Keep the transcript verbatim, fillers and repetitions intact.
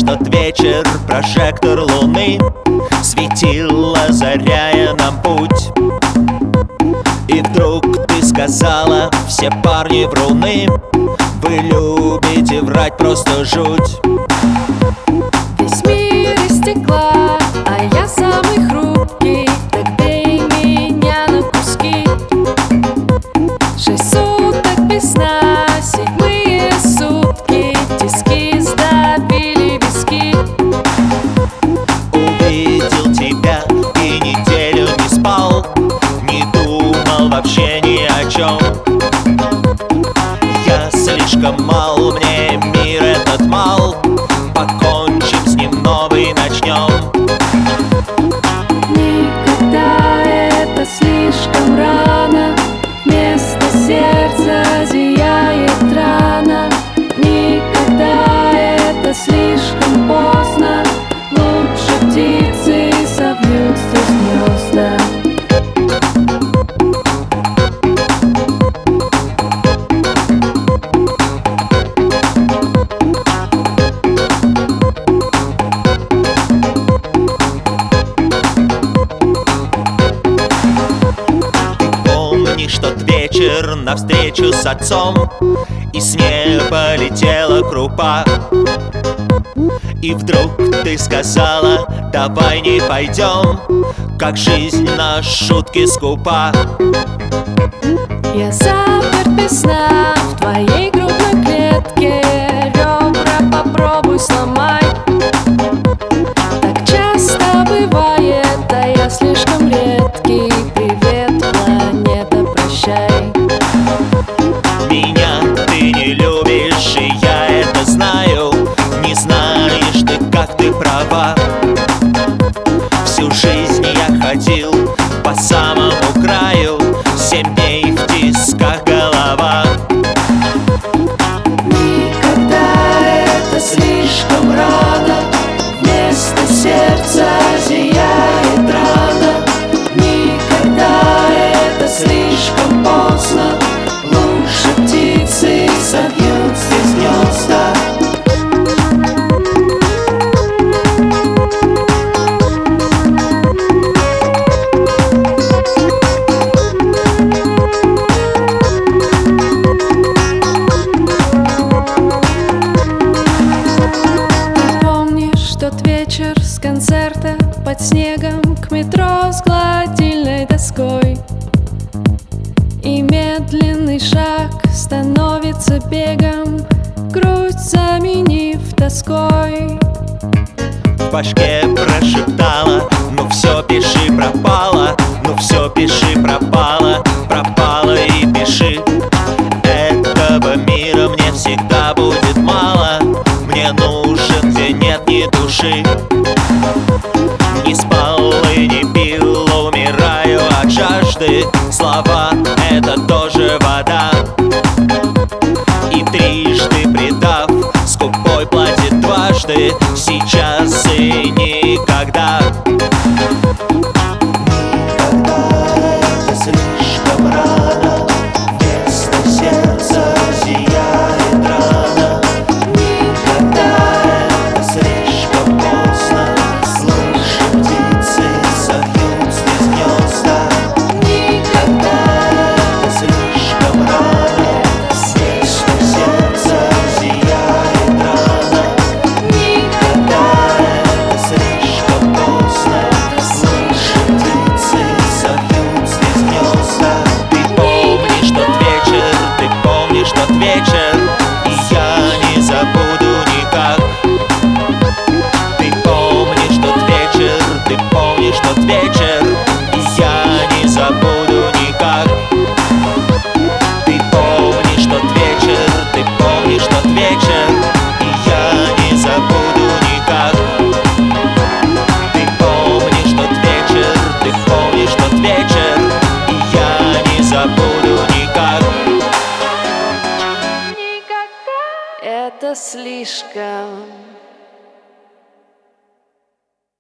тот вечер прожектор луны светил, озаряя нам путь. И вдруг ты сказала: все парни вруны, вы любите врать, просто жуть. Весь мир из стекла, а я самый хрупкий, так бей меня на куски. Шесть суток без сна, седьмые сутки, тиски сдавили виски. Увидел тебя и неделю не спал, не думал вообще ни о чем. Я слишком мал, мне мир этот мал, покончим с ним, новый начнем. Никогда это слишком рано, вместо сердца зияет рана. Никогда это слишком поздно, лучше птицы совьют здесь гнезда. Помнишь тот вечер навстречу с отцом, и с неба летела крупа? И вдруг ты сказала: давай не пойдем, как жизнь на шутки скупа. Я заперт без сна в твоей грудной клетке, ребра попробуй сломай. Так часто бывает, а я слишком редкий. Привет, планета, прощай. Меня ты не любишь, и я это знаю. Не знаешь ты, как ты права. Всю жизнь я ходил по самому краю, семь дней в тисках голова. Никогда это слишком рано, вместо сердца зияет рана. Никогда это слишком поздно, лучше птицы совьют здесь гнезда. Тот вечер с концерта под снегом к метро с гладильной доской, и медленный шаг становится бегом, грудь заменив тоской. В башке прошептала: ну все, пиши, пропала. Ну все, пиши, пропала. Пропала и пиши. Этого мира мне всегда будет мало. Мне нужен, где нет ни души. Не спал и не пил, умираю от жажды. Слова — это тоже вода. И трижды предав, скупой платит дважды. Сейчас и никогда. Никогда это слишком рано, вместо сердца зияет рана. Никогда это слишком поздно, лучше птицы совьют здесь гнезда. Никогда это слишком рано, вместо сердца зияет рана. Никогда это слишком поздно, лучше птицы совьют здесь гнезда. Ты помнишь тот вечер, ты помнишь тот вечер, и я не забуду никак. Ты помнишь тот вечер, ты помнишь тот вечер, и я не забуду никак. Ты помнишь тот вечер, ты помнишь тот вечер, и я не забуду никак. Ты помнишь тот вечер, ты помнишь тот вечер, и я не забуду никак. Это слишком